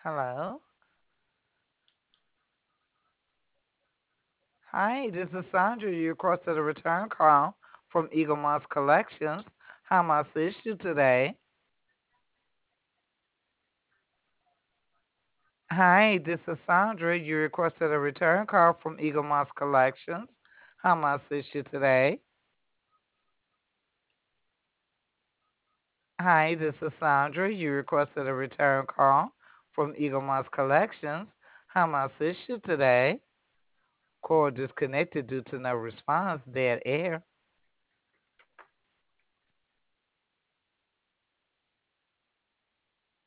Hello. Hi, this is Sandra. You requested a return call from Eagle Moss Collections. How may I assist you today? Hi, this is Sandra. You requested a return call from Eagle Moss Collections. How may I assist you today? Hi, this is Sandra. You requested a return call from Eagle Moss Collections. How may I assist you today? Call disconnected due to no response. Dead air.